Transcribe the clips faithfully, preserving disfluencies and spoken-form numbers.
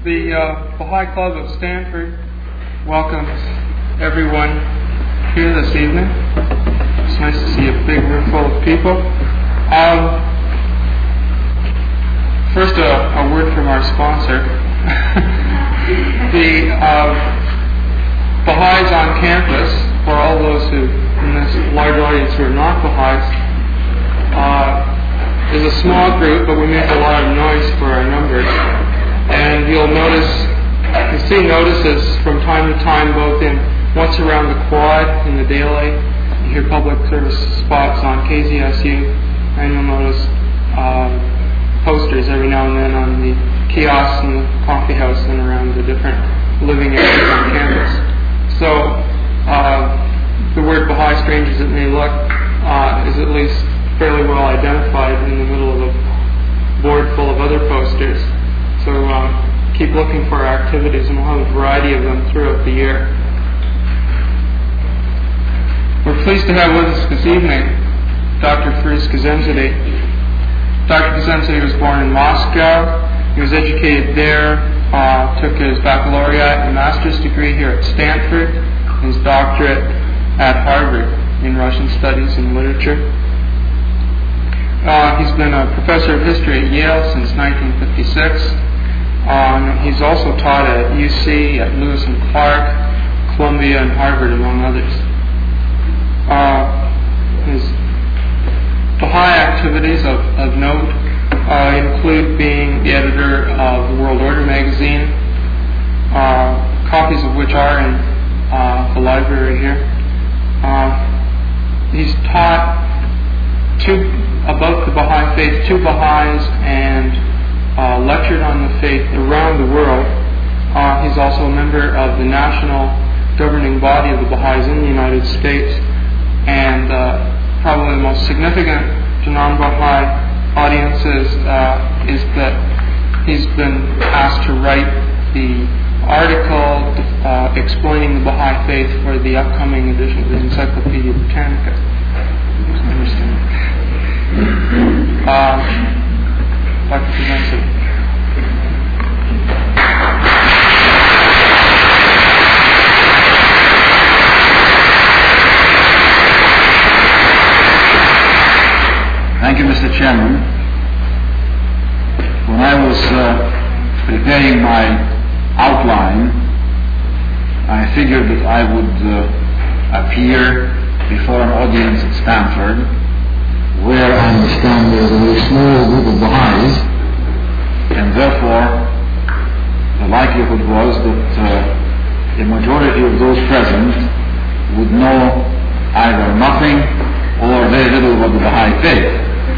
The uh, Baha'i Club of Stanford welcomes everyone here this evening. It's nice to see a big room full of people. Um, first, a, a word from our sponsor. the uh, Baha'is on campus, for all those who in this large audience who are not Baha'is, uh, is a small group, but we make a lot of noise for our numbers. And you'll notice, you see notices from time to time, both in once around the quad in the daylight. You hear public service spots on K Z S U, and you'll notice uh, posters every now and then on the kiosks in the coffee house and around the different living areas on campus. So uh, the word Baha'i, strange as it may look, uh, is at least fairly well identified in the middle of a board full of other posters. So um, keep looking for our activities, and we'll have a variety of them throughout the year. We're pleased to have with us this evening Doctor Firouz Kazemzadeh. Doctor Kazemzadeh was born in Moscow. He was educated there, uh, took his baccalaureate and master's degree here at Stanford, his doctorate at Harvard in Russian Studies and Literature. Uh, he's been a professor of history at Yale since nineteen fifty-six. Um, he's also taught at U C, at Lewis and Clark, Columbia, and Harvard, among others. Uh, his Baha'i activities of, of note uh, include being the editor of the World Order magazine, uh, copies of which are in uh, the library here. Uh, he's taught two about the Baha'i faith, two Baha'is, and Uh, lectured on the faith around the world. Uh, he's also a member of the national governing body of the Baha'is in the United States, and uh, probably the most significant to non-Baha'i audiences uh, is that he's been asked to write the article uh, explaining the Baha'i faith for the upcoming edition of the Encyclopedia Britannica. Uh, Doctor Kazemzadeh. Thank you, Mister Chairman. When I was uh, preparing my outline, I figured that I would uh, appear before an audience at Stanford, where I understand there is a very small group of Baha'is, and therefore the likelihood was that uh, the majority of those present would know either nothing or very little about the Baha'i faith.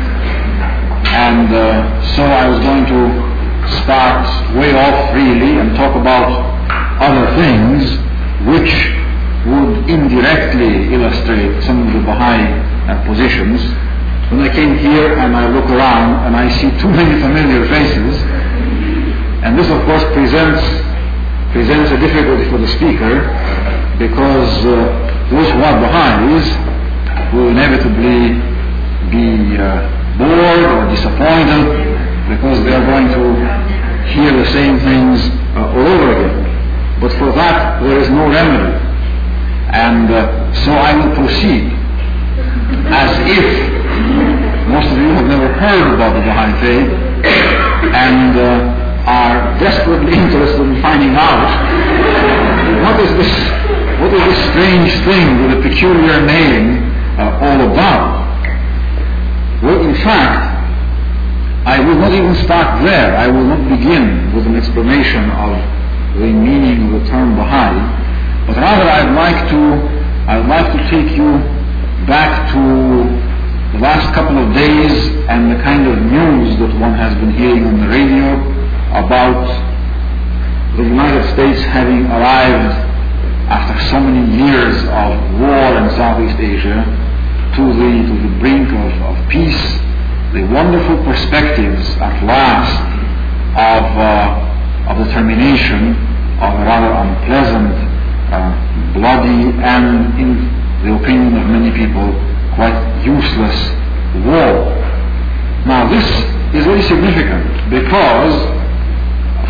And uh, so I was going to start way off freely and talk about other things which would indirectly illustrate some of the Baha'i uh, positions. When I came here and I look around and I see too many familiar faces, and this of course presents presents a difficulty for the speaker, because uh, those who are Baha'is will inevitably be uh, bored or disappointed, because they are going to hear the same things uh, all over again. But for that there is no remedy, and uh, so I will proceed as if most of you have never heard about the Baha'i faith and uh, are desperately interested in finding out what is this, what is this strange thing with a peculiar name uh, all about. Well, in fact, I will not even start there. I will not begin with an explanation of the meaning of the term Baha'i, but rather I'd like to, I'd like to take you back to the last couple of days and the kind of news that one has been hearing on the radio about the United States having arrived after so many years of war in Southeast Asia to the, to the brink of, of peace, the wonderful perspectives at last of, uh, of the termination of a rather unpleasant, uh, bloody, and in the opinion of many people, quite useless war. Now this is very significant because, of course,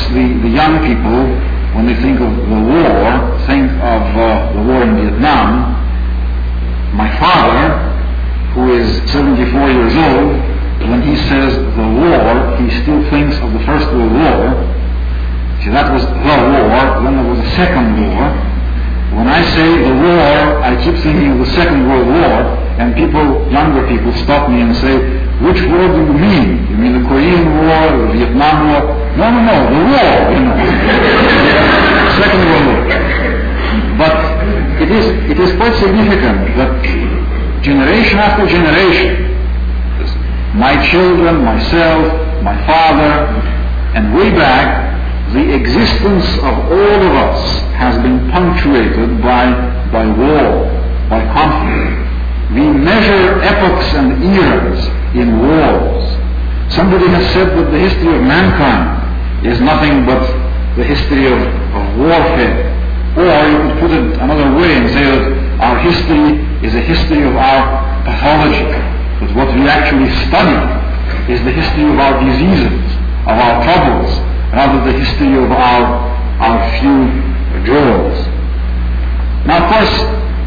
the, the young people, when they think of the war, think of uh, the war in Vietnam. My father, who is seventy-four years old, when he says the war, he still thinks of the First World War. See, that was the war, then there was a Second War. When I say the war, I keep thinking of the Second World War, and people, younger people, stop me and say, which war do you mean? You mean the Korean War, the Vietnam War? No, no, no, the war, you know. Second World War. But it is, it is quite significant that generation after generation, my children, myself, my father, and way back, the existence of all of us has been punctuated by, by war, by conflict. We measure epochs and eras in wars. Somebody has said that the history of mankind is nothing but the history of, of warfare. Or you could put it another way and say that our history is a history of our pathology. But what we actually study is the history of our diseases, of our troubles, rather the history of our, our few joys. Now, of course,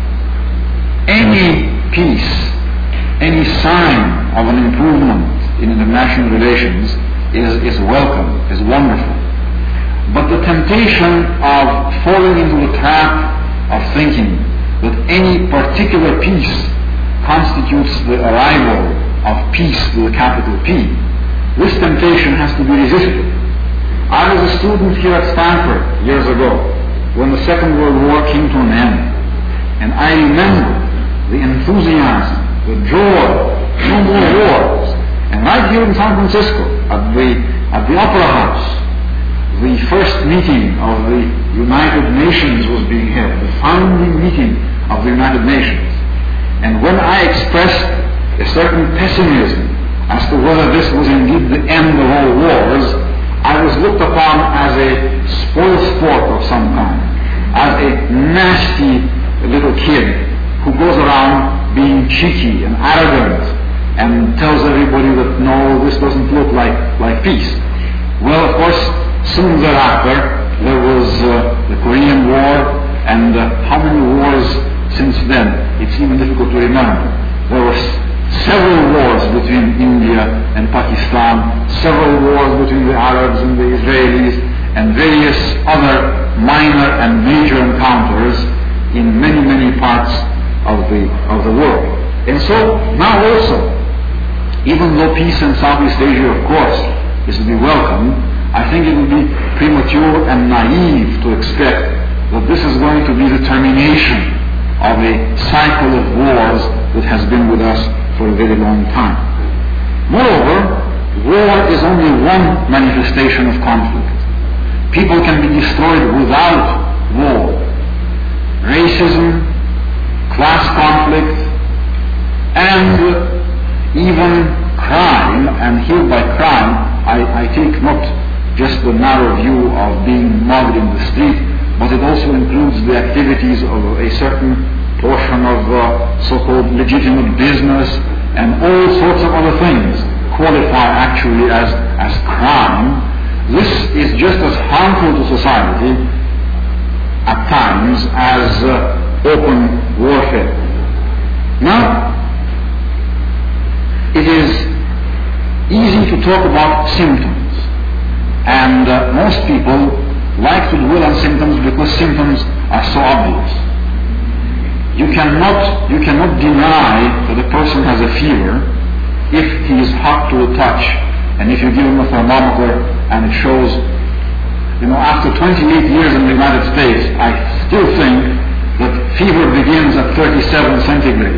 any peace, any sign of an improvement in international relations is, is welcome, is wonderful. But the temptation of falling into the trap of thinking that any particular peace constitutes the arrival of peace with a capital P, this temptation has to be resisted. I was a student here at Stanford years ago when the Second World War came to an end, and I remember the enthusiasm, the joy, no more wars. And right here in San Francisco, at the, at the Opera House, the first meeting of the United Nations was being held, the founding meeting of the United Nations. And when I expressed a certain pessimism as to whether this was indeed the end of all wars, I was looked upon as a spoil sport of some kind, as a nasty little kid who goes around being cheeky and arrogant and tells everybody that no, this doesn't look like, like peace. Well, of course, soon thereafter, there was uh, the Korean War, and uh, how many wars since then? It's even difficult to remember. There were several wars between India and Pakistan, several wars between the Arabs and the Israelis, and various other minor and major encounters in many, many parts of the, of the world. And so, now also, even though peace in Southeast Asia, of course, is to be welcomed, I think it would be premature and naive to expect that this is going to be the termination of a cycle of wars that has been with us for a very long time. Moreover, war is only one manifestation of conflict. People can be destroyed without war. Racism, class conflict, and even crime, and here by crime, I, I take not just the narrow view of being mugged in the street, but it also includes the activities of a certain portion of uh, so-called legitimate business, and all sorts of other things qualify actually as, as crime. This is just as harmful to society at times as uh, open warfare. Now, it is easy to talk about symptoms, and uh, most people like to dwell on symptoms because symptoms are so obvious. You cannot, you cannot deny that a person has a fever if he is hot to the touch, and if you give him a thermometer and it shows, you know, after twenty-eight years in the United States, I still think that fever begins at thirty-seven centigrade.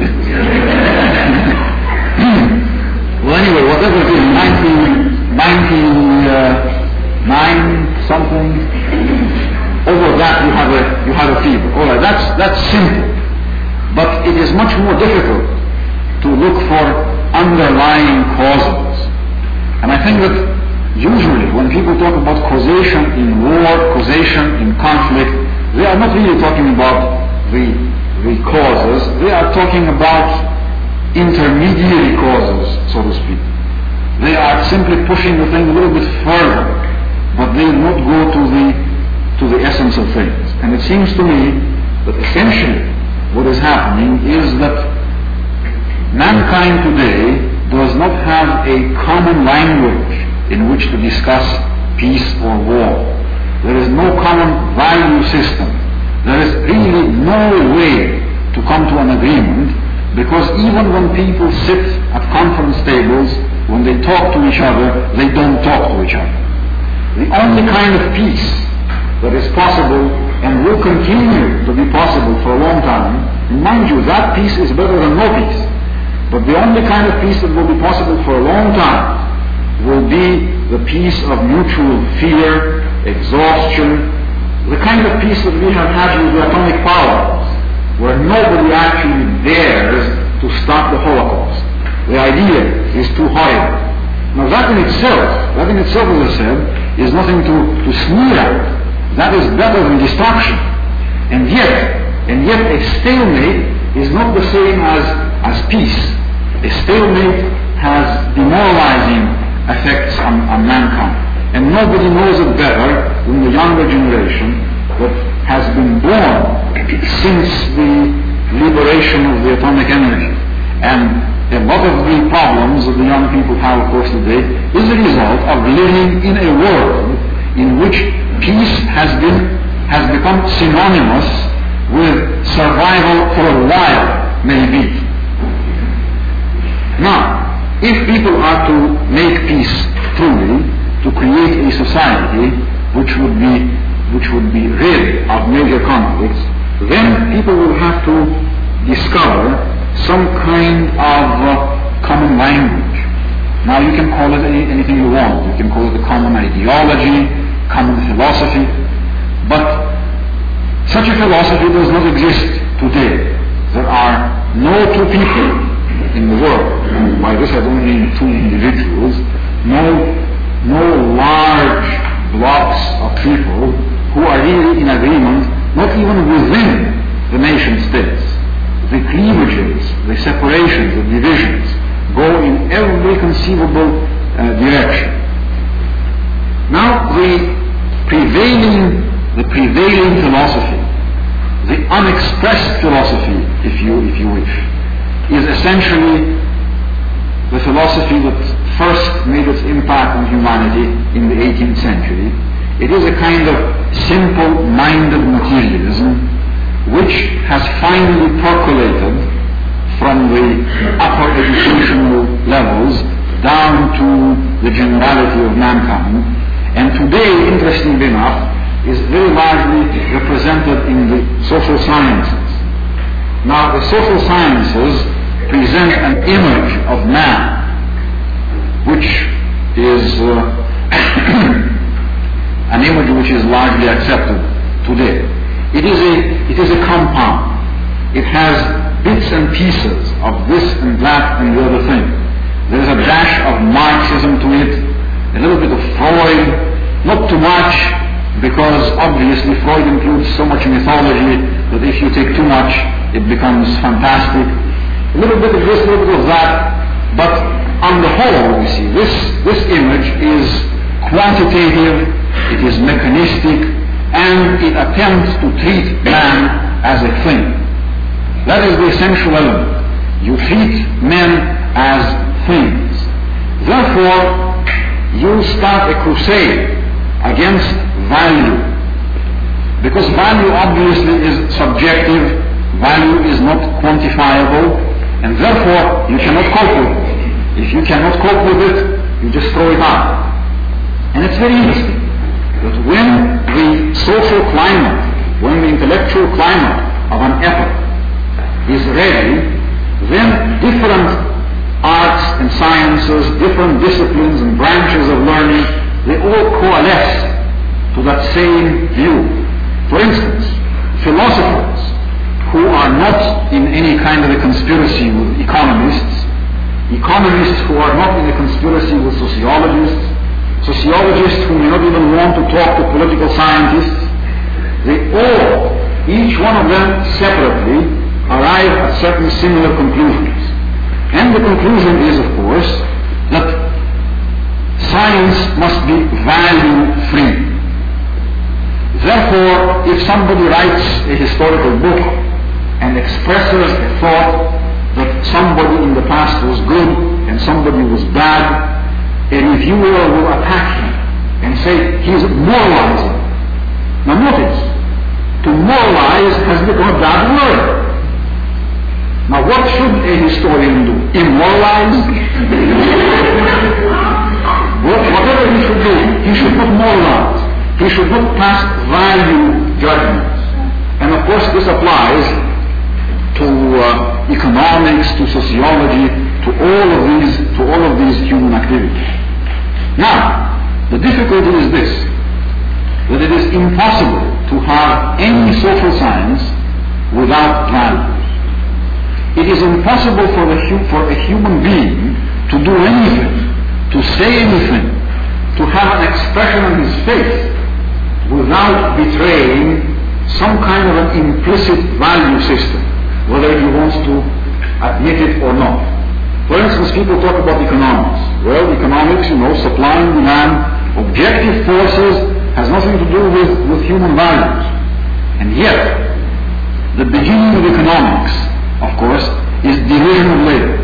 Well, anyway, whatever it is, nineteen, ninety-nine something, over that you have a, you have a fever. All right, that's, that's simple. But it is much more difficult to look for underlying causes. And I think that usually when people talk about causation in war, causation in conflict, they are not really talking about the, the causes, they are talking about intermediary causes, so to speak. They are simply pushing the thing a little bit further, but they will not go essence of things. And it seems to me that essentially what is happening is that mankind today does not have a common language in which to discuss peace or war. There is no common value system. There is really no way to come to an agreement, because even when people sit at conference tables, when they talk to each other, they don't talk to each other. The only kind of peace that is possible and will continue to be possible for a long time, and mind you, that peace is better than no peace, but the only kind of peace that will be possible for a long time will be the peace of mutual fear, exhaustion, the kind of peace that we have had with the atomic powers, where nobody actually dares to stop the Holocaust. The idea is too horrible. Now that in itself, that in itself, as I said, is nothing to, to sneer at. That is better than destruction. And yet, and yet a stalemate is not the same as, as peace. A stalemate has demoralizing effects on, on mankind. And nobody knows it better than the younger generation that has been born since the liberation of the atomic energy. And a lot of the problems that the young people have, of course, today is a result of living in a world in which peace has been has become synonymous with survival for a while, maybe. Now, if people are to make peace truly, to create a society which would be which would be rid of major conflicts, then people will have to discover some kind of uh, common language. Now you can call it any, anything you want. You can call it a common ideology, common philosophy, but such a philosophy does not exist today. There are no two people in the world, and by this I don't mean two individuals, no, no large blocks of people who are really in agreement, not even within the nation states. The cleavages, the separations, the divisions go in every conceivable uh, direction. Now the prevailing, the prevailing philosophy, the unexpressed philosophy, if you, if you wish, is essentially the philosophy that first made its impact on humanity in the eighteenth century. It is a kind of simple-minded materialism which has finally percolated from the upper educational levels down to the generality of mankind, and today, interestingly enough, is very largely represented in the social sciences. Now, the social sciences present an image of man which is uh, an image which is largely accepted today. It is a it is a compound. It has bits and pieces of this and that and the other thing. There is a dash of Marxism to it, a little bit of Freud, not too much, because obviously Freud includes so much mythology that if you take too much, it becomes fantastic. A little bit of this, a little bit of that, but on the whole, you see, this this image is quantitative, it is mechanistic, and it attempts to treat man as a thing. That is the essential element. You treat men as things. Therefore, you start a crusade against value. Because value obviously is subjective, value is not quantifiable, and therefore you cannot cope with it. If you cannot cope with it, you just throw it out. And it's very interesting that when the social climate, when the intellectual climate of an epoch is ready, then different arts and sciences, different disciplines and branches of learning, they all coalesce to that same view. For instance, philosophers who are not in any kind of a conspiracy with economists, economists who are not in a conspiracy with sociologists, sociologists who may not even want to talk to political scientists, they all, each one of them separately, arrive at certain similar conclusions. And the conclusion is, of course, that science must be value-free. Therefore, if somebody writes a historical book and expresses a thought that somebody in the past was good and somebody was bad, a reviewer will attack him and say he's moralizing. Now notice, to moralize has become a bad word. Now what should a historian do? Immoralize? Whatever he should do, he should not moralize. He should not pass value judgments. And of course this applies to uh, economics, to sociology, to all of these, to all of these human activities. Now, the difficulty is this, that it is impossible to have any social science without values. It is impossible for, the, for a human being to do anything, to say anything, to have an expression on his face without betraying some kind of an implicit value system, whether he wants to admit it or not. For instance, people talk about economics. Well, economics, you know, supply and demand, objective forces, has nothing to do with, with human values. And yet, the beginning of economics, of course, is division of labor.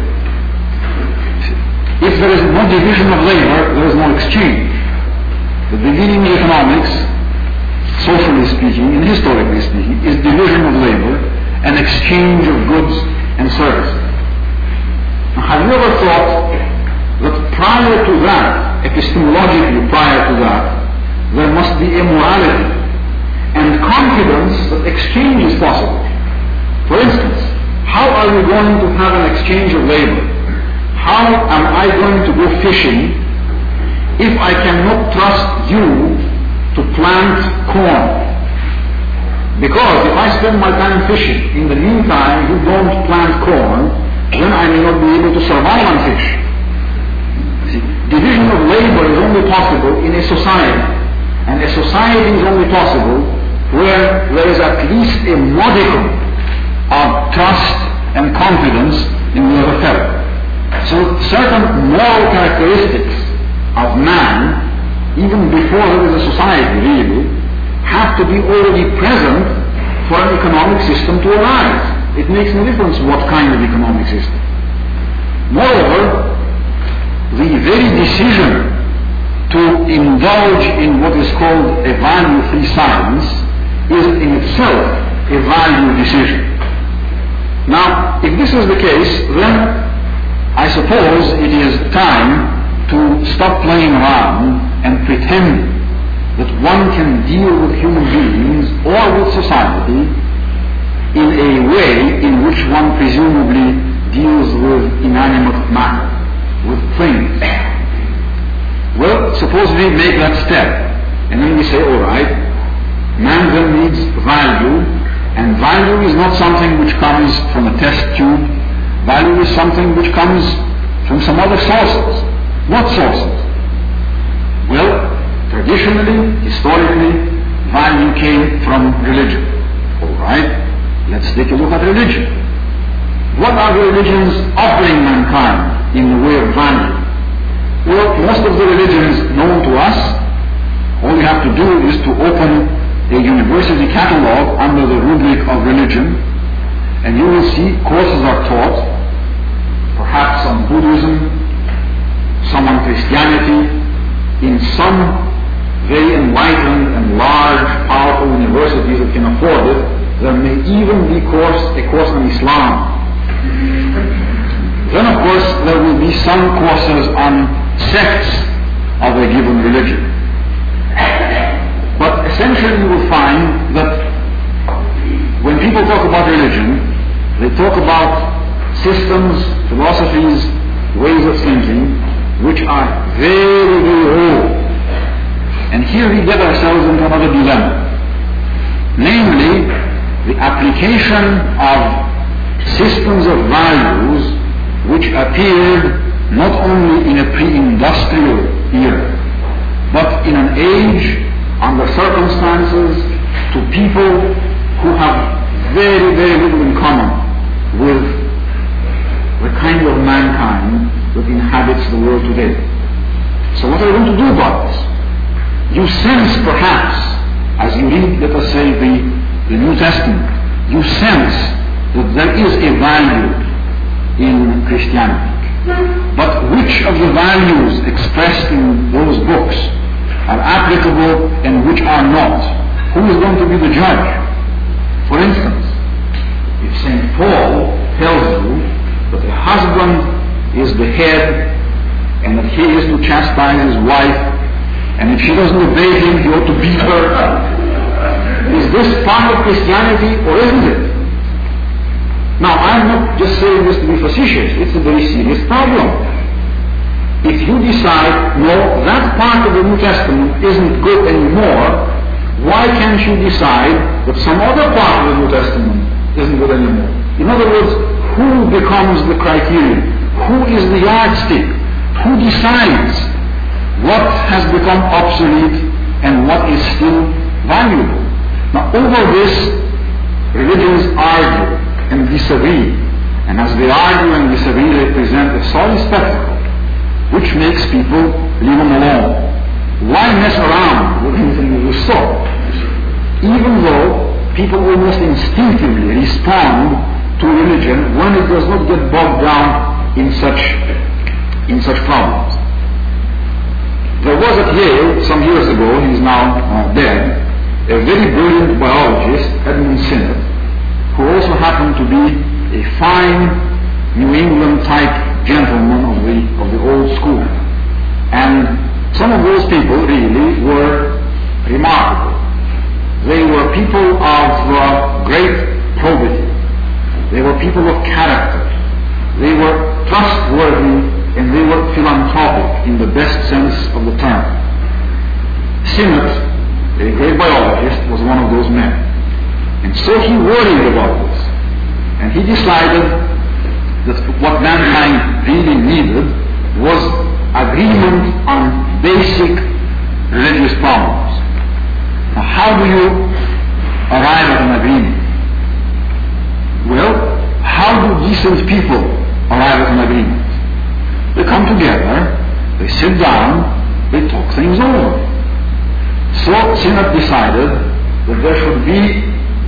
If there is no division of labor, there is no exchange. The beginning of economics, socially speaking and historically speaking, is division of labor and exchange of goods and services. Now, have you ever thought that prior to that, epistemologically prior to that, there must be a morality and confidence that exchange is possible? For instance, how are we going to have an exchange of labor? How am I going to go fishing if I cannot trust you to plant corn? Because if I spend my time fishing, in the meantime you don't plant corn, then I may not be able to survive on fish. See, division of labor is only possible in a society, and a society is only possible where there is at least a modicum of trust and confidence in the other fellow. So certain moral characteristics of man, even before there is a society really, have to be already present for an economic system to arise. It makes no difference what kind of economic system. Moreover, the very decision to indulge in what is called a value-free science is in itself a value decision. Now, if this is the case, then I suppose it is time to stop playing around and pretending that one can deal with human beings or with society in a way in which one presumably deals with inanimate matter, with things. Well, suppose we make that step, and then we say, all right, man then needs value, and value is not something which comes from a test tube. Value is something which comes from some other sources. What sources? Well, traditionally, historically, value came from religion. All right, let's take a look at religion. What are the religions offering mankind in the way of value? Well, most of the religions known to us, all you have to do is to open a university catalog under the rubric of religion, and you will see courses are taught, perhaps on Buddhism, some on Christianity, in some very enlightened and large, powerful universities that can afford it. There may even be course, a course on Islam. Then of course there will be some courses on sects of a given religion. But essentially you will find that when people talk about religion, they talk about systems, philosophies, ways of thinking, which are very, very old. And here we get ourselves into another dilemma. Namely, the application of systems of values which appeared not only in a pre-industrial era, but in an age, under circumstances, to people who have very, very little in common with the kind of mankind that inhabits the world today. So what are we going to do about this? You sense perhaps, as you read, let us say, the the New Testament, you sense that there is a value in Christianity. But which of the values expressed in those books are applicable and which are not? Who is going to be the judge? For instance, if Saint Paul tells you that a husband is the head and that he is to chastise his wife, and if she doesn't obey him, he ought to beat her, is this part of Christianity or isn't it? Now, I'm not just saying this to be facetious. It's a very serious problem. If you decide, no, that part of the New Testament isn't good anymore, why can't you decide that some other part of the New Testament isn't good anymore? In other words, who becomes the criterion? Who is the yardstick? Who decides what has become obsolete and what is still valuable? Now, over this, religions argue and disagree, and as they argue and disagree, they present a sorry spectacle, which makes people leave them alone. Why mess around with anything of the sort? Even though people almost instinctively respond to religion when it does not get bogged down in such in such problems. There was at Yale some years ago, he is now uh, dead, a very brilliant biologist, Edmund Sinnott, who also happened to be a fine New England type gentleman of the of the old school. And some of those people really were remarkable. They were people of uh, great probity. They were people of character. They were trustworthy and they were philanthropic in the best sense of the term. Sinnott, a great biologist, was one of those men. And so he worried about this. And he decided that what mankind really needed was agreement on basic religious problems. Now, how do you arrive at an agreement? Well, how do decent people arrive at an agreement? They come together, they sit down, they talk things over. So Sinnott decided that there should be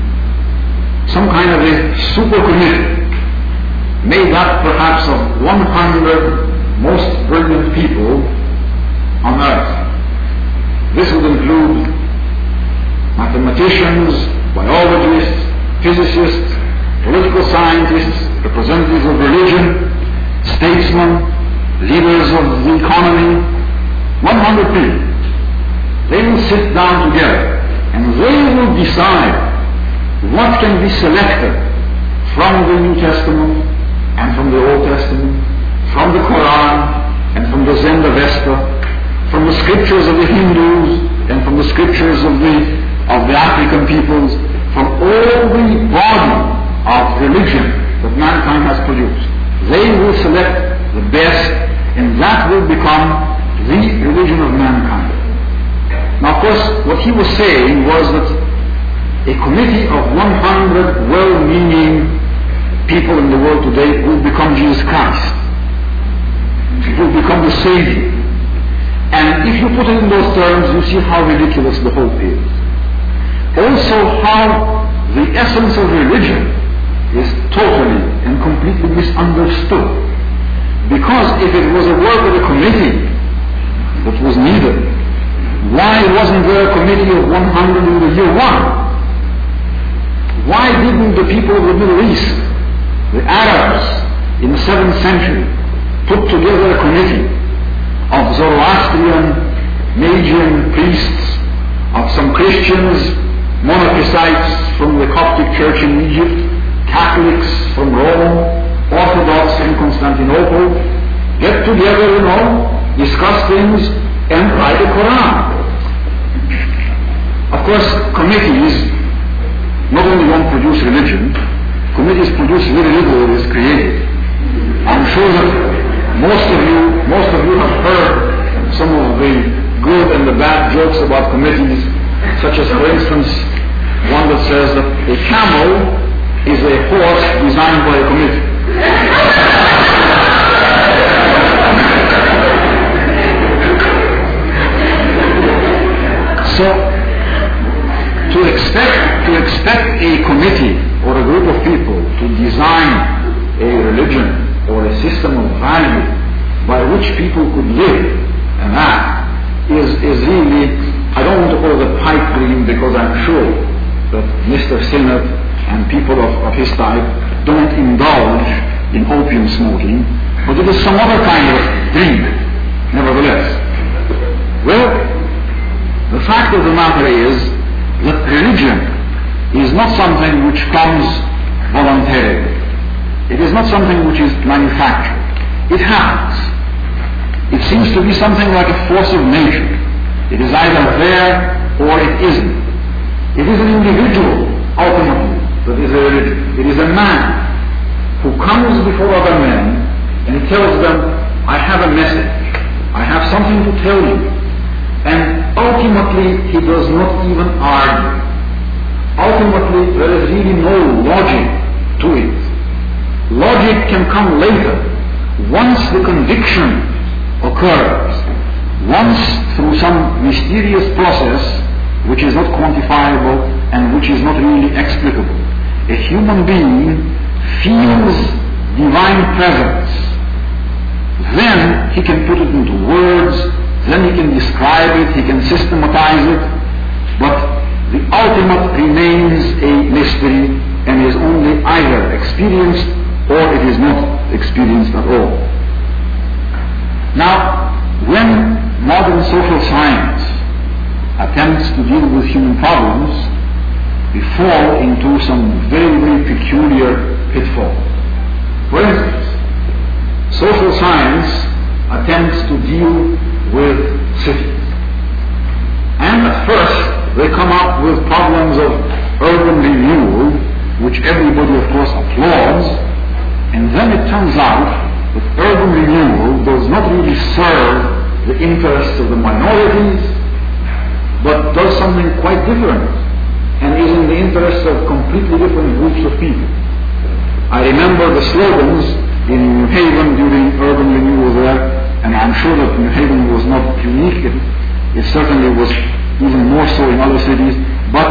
some kind of a super committee made up perhaps of one hundred most brilliant people on earth. This would include mathematicians, biologists, physicists, political scientists, representatives of religion, statesmen, leaders of the economy, one hundred people. They will sit down together and they will decide what can be selected from the New Testament and from the Old Testament, from the Quran and from the Zend-Avesta, from the scriptures of the Hindus and from the scriptures of the of the African peoples, from all the body of religion that mankind has produced. They will select the best, and that will become the religion of mankind. Now, of course, what he was saying was that a committee of one hundred well-meaning people in the world today will become Jesus Christ. It will become the Savior. And if you put it in those terms, you see how ridiculous the hope is. Also, how the essence of religion is totally and completely misunderstood. Because if it was a work of a committee that was needed, why wasn't there a committee of one hundred in the year one? Why didn't the people of the Middle East, the Arabs in the seventh century, put together a committee of Zoroastrian, Magian priests, of some Christians, monophysites from the Coptic Church in Egypt, Catholics from Rome, Orthodox in Constantinople, get together, you know, discuss things, and write a Quran. Of course, committees not only don't produce religion, committees produce very little that is creative. I'm sure that most of you, most of you have heard some of the good and the bad jokes about committees, such as, for instance, one that says that a camel is a horse designed by a committee. So, to explain expect, to expect a committee or a group of people to design a religion or a system of value by which people could live and act is, is really, I don't want to call it a pipe dream because I'm sure that Mister Sinnott and people of, of his type don't indulge in opium smoking, but it is some other kind of dream, nevertheless. Well, the fact of the matter is that religion is not something which comes voluntarily. It is not something which is manufactured. It happens. It seems to be something like a force of nature. It is either there or it isn't. It is an individual, ultimately, that is a religion. It is a man who comes before other men and tells them, I have a message. I have something to tell you. And ultimately, he does not even argue. Ultimately, there is really no logic to it. Logic can come later, once the conviction occurs, once through some mysterious process which is not quantifiable and which is not really explicable. A human being feels divine presence. Then he can put it into words, then he can describe it, he can systematize it, but the ultimate remains a mystery and is only either experienced or it is not experienced at all. Now, when modern social science attempts to deal with human problems, we fall into some very, very peculiar pitfalls. For instance, social science attempts to deal with cities. And at first, they come up with problems of urban renewal, which everybody, of course, applauds. And then it turns out that urban renewal does not really serve the interests of the minorities, but does something quite different and is in the interests of completely different groups of people. I remember the slogans in New Haven during urban renewal there, and I'm sure that New Haven was not unique. It, it certainly was even more so in other cities, but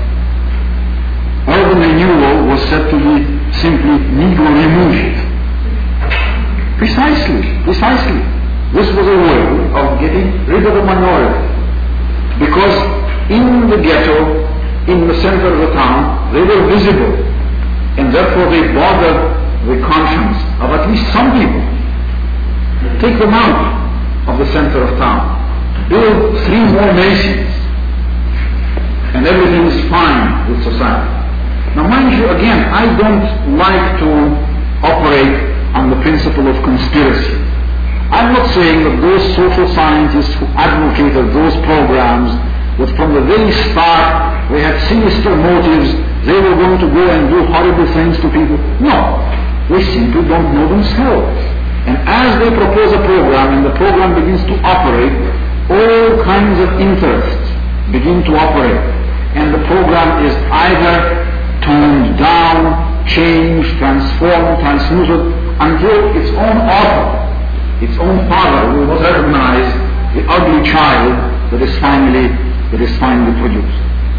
urban renewal was said to be simply Negro removed. Precisely, precisely. This was a way of getting rid of the minority. Because in the ghetto, in the center of the town, they were visible. And therefore they bothered the conscience of at least some people. Take them out of the center of town. Build three more Macy's. And everything is fine with society. Now mind you, again, I don't like to operate on the principle of conspiracy. I'm not saying that those social scientists who advocated those programs, that from the very start they had sinister motives, they were going to go and do horrible things to people. No, they simply don't know themselves. And as they propose a program and the program begins to operate, all kinds of interests begin to operate. And the program is either toned down, changed, transformed, transmuted, until its own author, its own father, will not recognize the ugly child that is finally that is finally produced.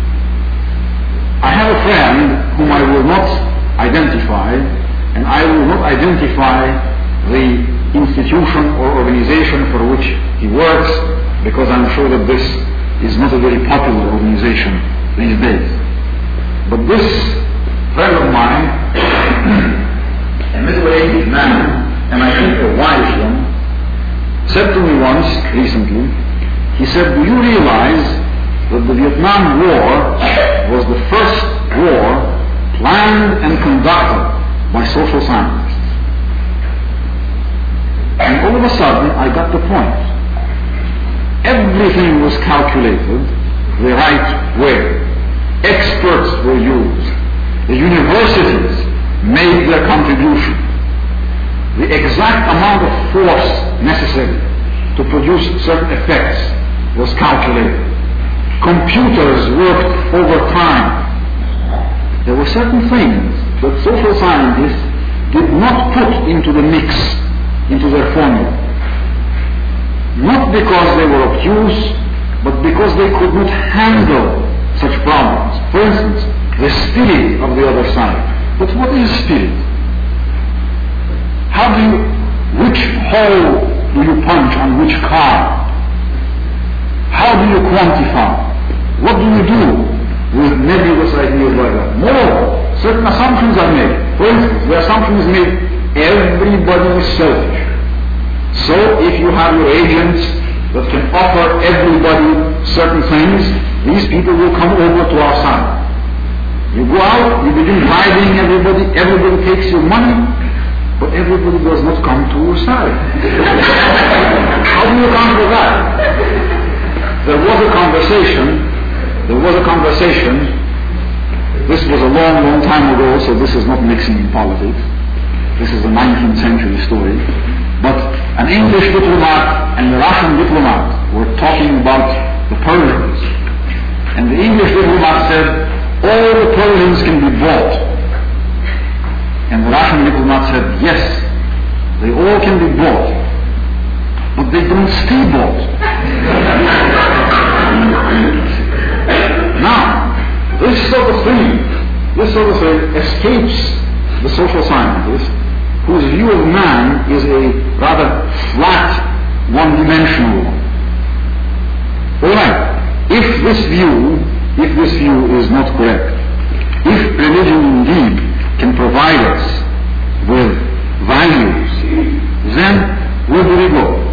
I have a friend whom I will not identify, and I will not identify the institution or organization for which he works, because I'm sure that this is not a very popular organization these days. But this friend of mine, a middle-aged man, and I think a wise one, said to me once, recently, he said, do you realize that the Vietnam War was the first war planned and conducted by social scientists? And all of a sudden, I got the point. Everything was calculated the right way. Experts were used. The universities made their contribution. The exact amount of force necessary to produce certain effects was calculated. Computers worked over time. There were certain things that social scientists did not put into the mix, into their formula. Not because they were obtuse, but because they could not handle such problems. For instance, the spirit of the other side. But what is spirit? How do you, which hole do you punch on which card? How do you quantify? What do you do with nebulous ideas like that? More, certain assumptions are made. For instance, the assumption is made, everybody is selfish. So if you have your agents that can offer everybody certain things, these people will come over to our side. You go out, you begin bribing everybody, everybody takes your money, but everybody does not come to your side. How do you account for that? There was a conversation, there was a conversation, this was a long, long time ago, so this is not mixing in politics. This is a nineteenth century story. But an English diplomat and a Russian diplomat were talking about the Persians. And the English diplomat said, all the Persians can be bought. And the Russian diplomat said, yes, they all can be bought, but they don't stay bought. Now, this sort of thing, this sort of thing escapes the social scientist, whose view of man is a rather flat, one-dimensional one. All right, if this view, if this view is not correct, if religion indeed can provide us with values, then where do we go?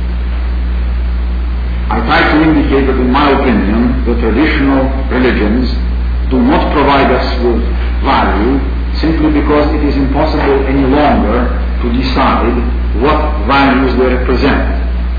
I try to indicate that in my opinion, the traditional religions do not provide us with value simply because it is impossible any longer to decide what values they represent.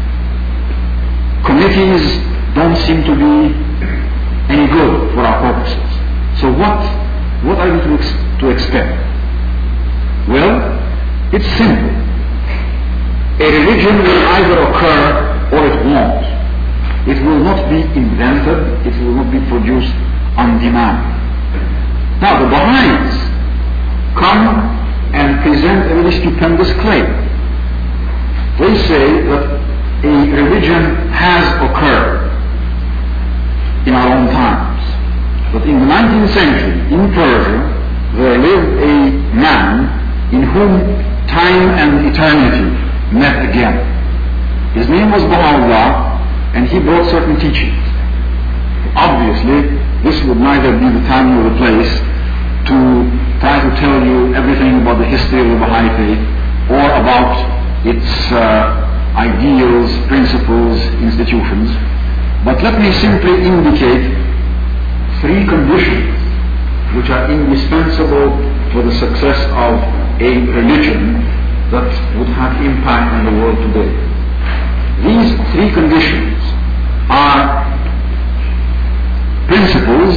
Committees don't seem to be any good for our purposes. So what, what are we to, ex- to expect? Well, it's simple. A religion will either occur or it won't. It will not be invented, it will not be produced on demand. Now the Baha'is come and present a very stupendous claim. They say that a religion has occurred in our own times. But in the nineteenth century, in Persia, there lived a man in whom time and eternity met again. His name was Baha'u'llah, and he brought certain teachings. Obviously, this would neither be the time nor the place to try to tell you everything about the history of the Baha'i faith or about its uh, ideals, principles, institutions. But let me simply indicate three conditions which are indispensable for the success of a religion that would have impact on the world today. These three conditions are principles,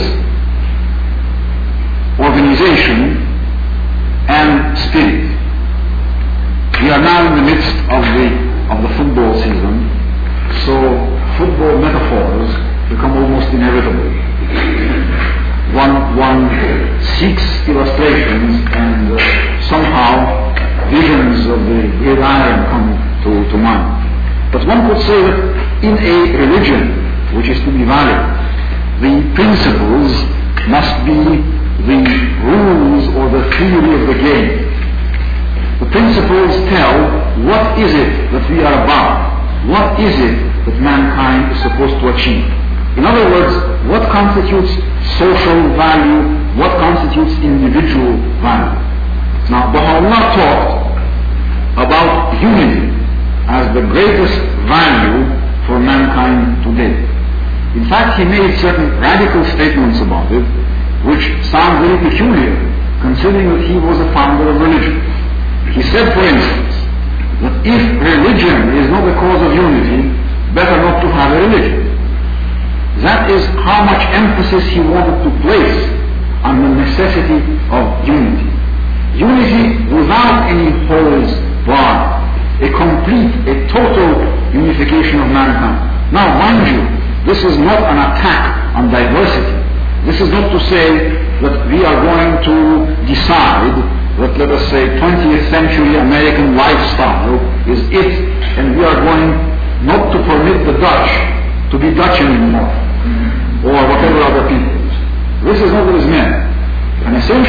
organization, and spirit. We are now in the midst of the of the football season, so football metaphors become almost inevitable. One one seeks illustrations, and uh, somehow visions of the gridiron come to, to mind. But one could say that in a religion which is to be valid, the principles must be the rules or the theory of the game. The principles tell what is it that we are about, what is it that mankind is supposed to achieve. In other words, what constitutes social value, what constitutes individual value. Now, Baha'u'llah taught about unity as the greatest value for mankind today. In fact, he made certain radical statements about it, which sound very peculiar, considering that he was a founder of religion. He said, for instance, that if religion is not the cause of unity, better not to have a religion. That is how much emphasis he wanted to place on the necessity of unity. Unity without any holds barred. A complete, a total unification of mankind. Now, mind you, this is not an attack on diversity. This is not to say that we are going to decide that, let us say, twentieth century American lifestyle is it, and we are going not to permit the Dutch to be Dutch anymore, or whatever other peoples. This is not what is meant.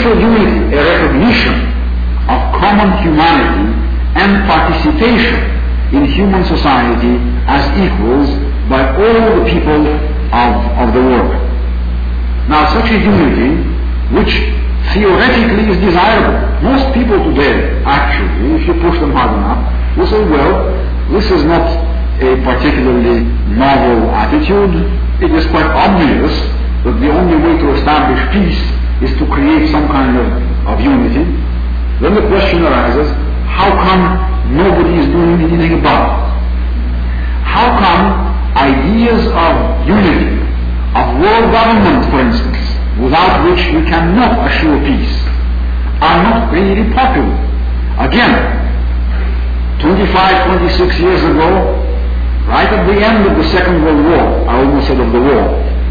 spiritual unity, a recognition of common humanity and participation in human society as equals by all the people of, of the world. Now, such a unity, which theoretically is desirable. Most people today, actually, if you push them hard enough, will say, well, this is not a particularly novel attitude. It is quite obvious that the only way to establish peace is to create some kind of, of unity. Then the question arises, how come nobody is doing anything about it? How come ideas of unity, of world government, for instance, without which we cannot assure peace, are not really popular? Again, twenty-five, twenty-six years ago, right at the end of the Second World War, I almost said of the war,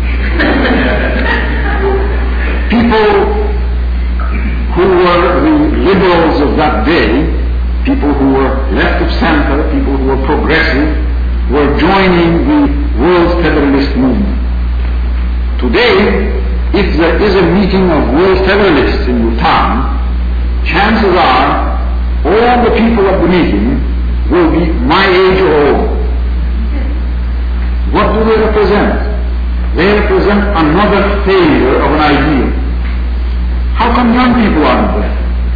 people who were the liberals of that day, people who were left of center, people who were progressive, were joining the World Federalist movement. Today, if there is a meeting of World Federalists in your town, chances are all the people at the meeting will be my age or older. What do they represent? They represent another failure of an ideal. How come young people aren't there?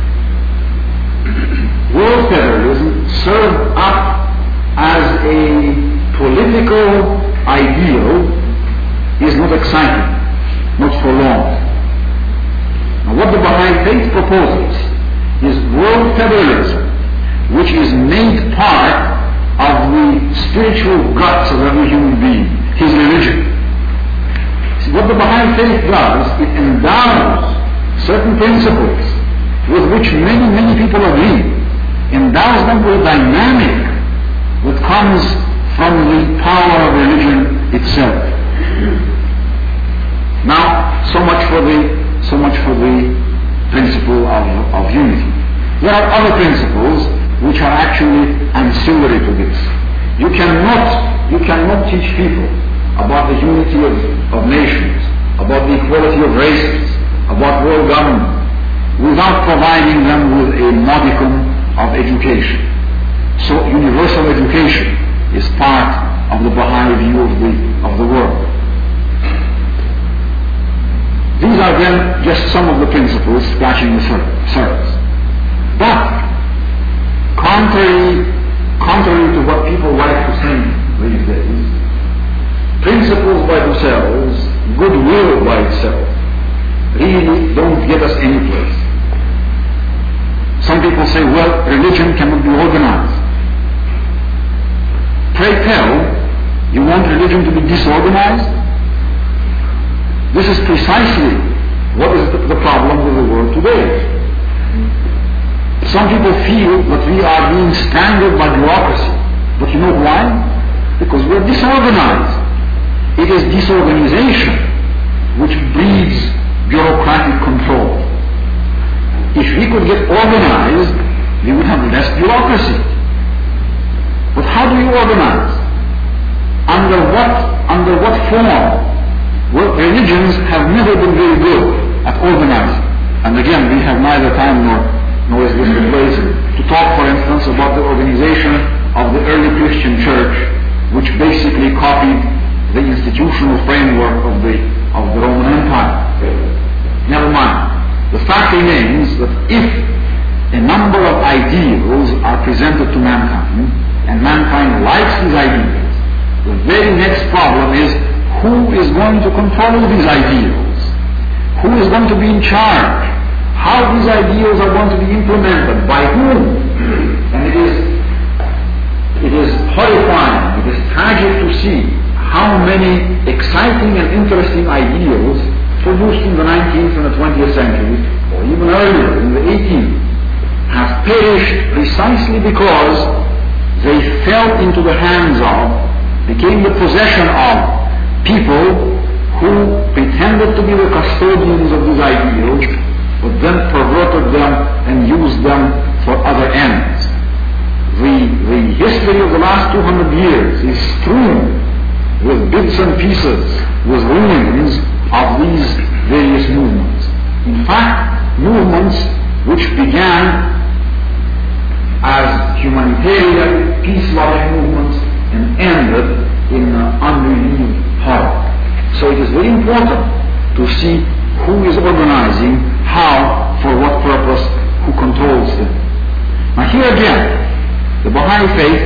World federalism served up as a political ideal is not exciting, not for long. Now, what the Baha'i Faith proposes is world federalism, which is made part of the spiritual guts of every human being, his religion. See, what the Baha'i Faith does, it endows certain principles with which many, many people agree, endows them with a dynamic that comes from the power of religion itself. Now, so much for the so much for the principle of, of unity. There are other principles which are actually ancillary to this. You cannot you cannot teach people about the unity of, of nations, about the equality of races, about world government, without providing them with a modicum of education. So universal education is part of the Baha'i view of the, of the world. These are then just some of the principles scratching the surface. But, contrary, contrary to what people like to think these days, principles by themselves, goodwill by itself, really don't get us any place. Some people say, well, religion cannot be organized. Pray tell, you want religion to be disorganized? This is precisely what is the, the problem with the world today. Some people feel that we are being strangled by bureaucracy. But you know why? Because we are disorganized. It is disorganization which breeds bureaucratic control. If we could get organized, we would have less bureaucracy. But how do you organize? Under what, under what form? Well, religions have never been very good at organizing. And again, we have neither time nor, nor is this the place to talk, for instance, about the organization of the early Christian church, which basically copied the institutional framework of the, of the Roman Empire. Never mind. The fact remains that if a number of ideals are presented to mankind, and mankind likes these ideals, the very next problem is who is going to control these ideals? Who is going to be in charge? How these ideals are going to be implemented? By whom? And it is, it is horrifying, it is tragic to see how many exciting and interesting ideals produced in the nineteenth and the twentieth centuries, or even earlier, in the eighteenth, have perished precisely because they fell into the hands of, became the possession of people who pretended to be the custodians of these ideals, but then perverted them and used them for other ends. The, the history of the last two hundred years is strewn with bits and pieces, with ruins of these various movements. In fact, movements which began as humanitarian, peace-loving movements and ended in uh, unrelieved horror. So it is very important to see who is organizing, how, for what purpose, who controls them. Now here again, the Baha'i faith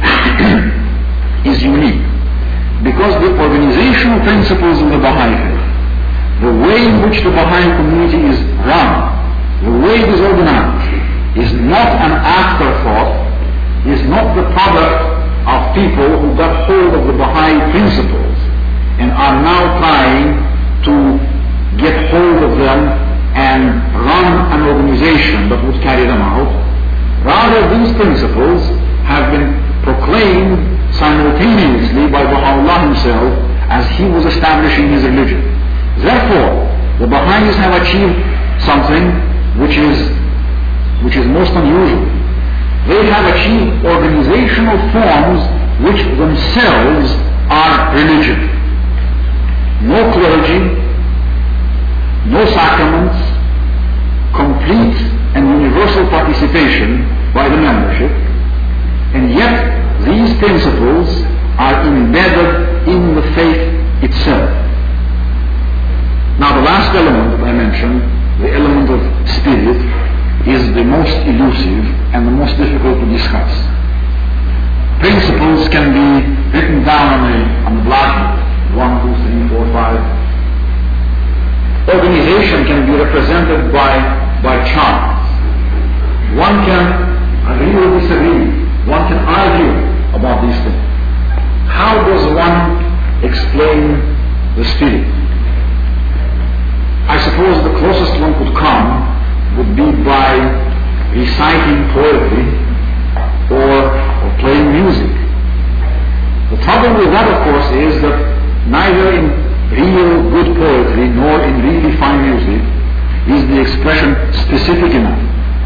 is unique because the organizational principles of the Baha'i faith, the way in which the Baha'i community is run, the way it is organized, is not an afterthought, is not the product of people who got hold of the Baha'i principles and are now trying to get hold of them and run an organization that would carry them out. Rather, these principles have been proclaimed simultaneously by Baha'u'llah himself as he was establishing his religion. Therefore, the Baha'is have achieved something which is which is most unusual. They have achieved organizational forms which themselves are religion. No clergy, no sacraments, complete and universal participation by the membership, and yet these principles are embedded in the faith itself. Now the last element that I mentioned, the element of spirit, is the most elusive and the most difficult to discuss. Principles can be written down on, a, on the blackboard, one, two, three, four, five. Organization can be represented by, by charts. One can agree or disagree. One can argue about these things. How does one explain the spirit? I suppose the closest one could come would be by reciting poetry or, or playing music. The trouble with that, of course, is that neither in real good poetry nor in really fine music is the expression specific enough.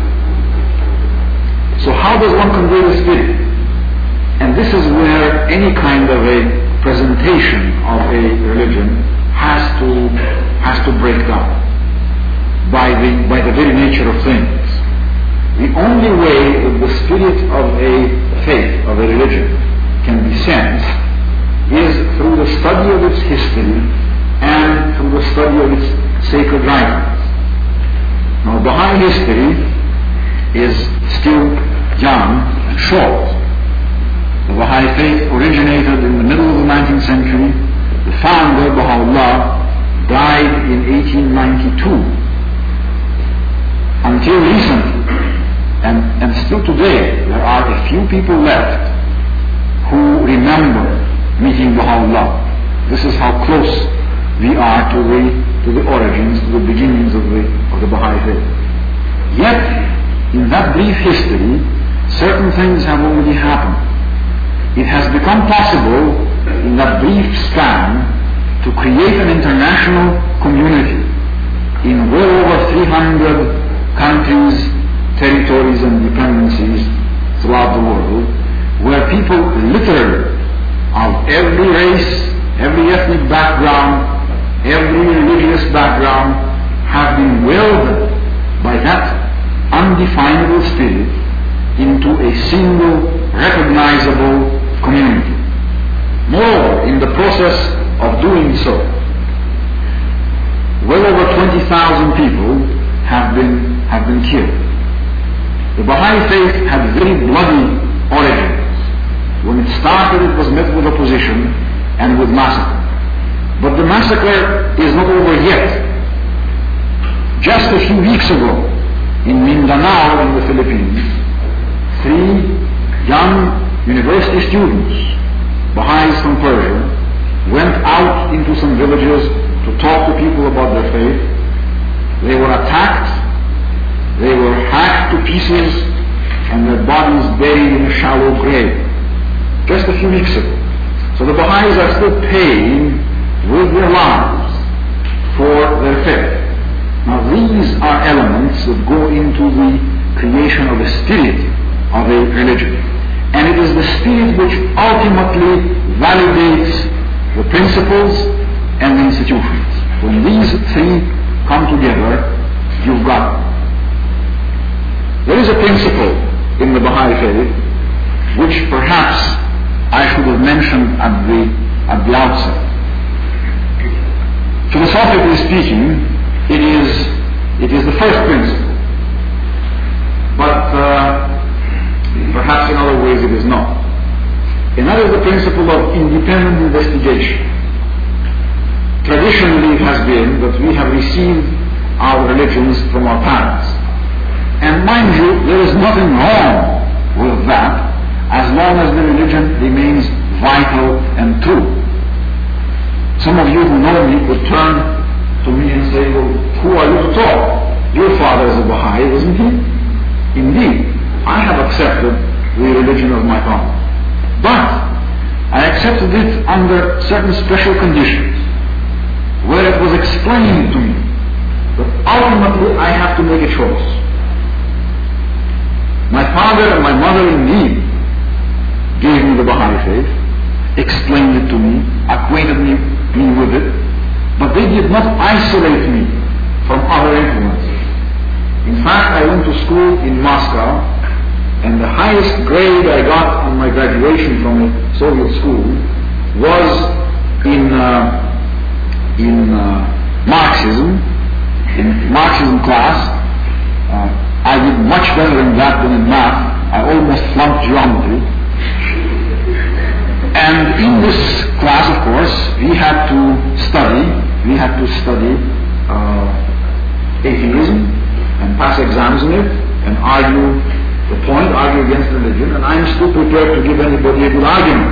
So how does one convey the spirit? And this is where any kind of a presentation of a religion has to, has to break down. By the, by the very nature of things. The only way that the spirit of a faith, of a religion, can be sensed is through the study of its history and through the study of its sacred writings. Now, Baha'i history is still young and short. The Baha'i faith originated in the middle of the nineteenth century. The founder, Baha'u'llah, died in eighteen ninety-two. Until recently, and, and still today, there are a few people left who remember meeting Baha'u'llah. This is how close we are to the, to the origins, to the beginnings of the, of the Baha'i faith. Yet, in that brief history, certain things have already happened. It has become possible, in that brief span, to create an international community in well over three hundred countries, territories and dependencies throughout the world, where people literally of every race, every ethnic background, every religious background have been welded by that undefinable spirit into a single recognizable community. Moreover, in the process of doing so, well over twenty thousand people have been have been killed. The Baha'i faith had very bloody origins. When it started, it was met with opposition and with massacre. But the massacre is not over yet. Just a few weeks ago, in Mindanao in the Philippines, three young university students, Baha'is from Persia, went out into some villages to talk to people about their faith. They were attacked, they were hacked to pieces, and their bodies buried in a shallow grave. Just a few weeks ago. So the Baha'is are still paying with their lives for their faith. Now these are elements that go into the creation of the spirit of a religion. And it is the spirit which ultimately validates the principles and the institutions. When these three come together, you've got There is a principle in the Baha'i faith which perhaps I should have mentioned at the, at the outset. Philosophically speaking, it is, it is the first principle, but uh, perhaps in other ways it is not. And that is the principle of independent investigation. Traditionally it has been that we have received our religions from our parents. And mind you, there is nothing wrong with that as long as the religion remains vital and true. Some of you who know me would turn to me and say, well, who are you to talk? Your father is a Baha'i, isn't he? Indeed, I have accepted the religion of my father. But I accepted it under certain special conditions, where it was explained to me that ultimately I have to make a choice. My father and my mother indeed gave me the Baha'i faith, explained it to me, acquainted me, me with it, but they did not isolate me from other influences. In fact, I went to school in Moscow, and the highest grade I got on my graduation from a Soviet school was in uh, in uh, Marxism, in Marxism class. Uh, I did much better in that than in math. I almost flunked geometry. And in this class, of course, we had to study, we had to study uh, atheism and pass exams in it and argue the point, argue against religion, and I'm still prepared to give anybody a good argument.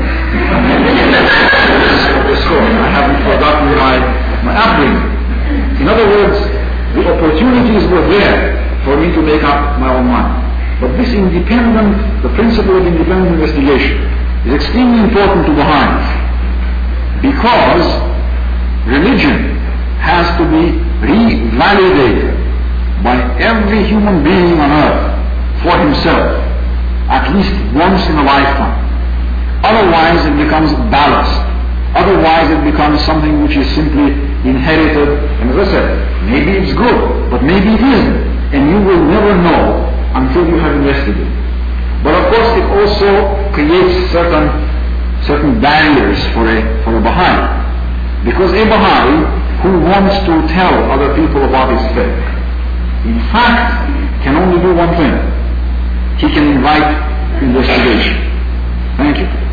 I haven't forgotten my, my upbringing. In other words, the opportunities were there for me to make up my own mind. But this independent, the principle of independent investigation is extremely important to Baha'is, because religion has to be revalidated by every human being on earth for himself, at least once in a lifetime. Otherwise it becomes ballast. Otherwise it becomes something which is simply inherited, and as I said, maybe it's good, but maybe it isn't, and you will never know until you have investigated. But of course it also creates certain certain barriers for a for a Baha'i. Because a Baha'i who wants to tell other people about his faith, in fact, can only do one thing. He can invite investigation. Thank you.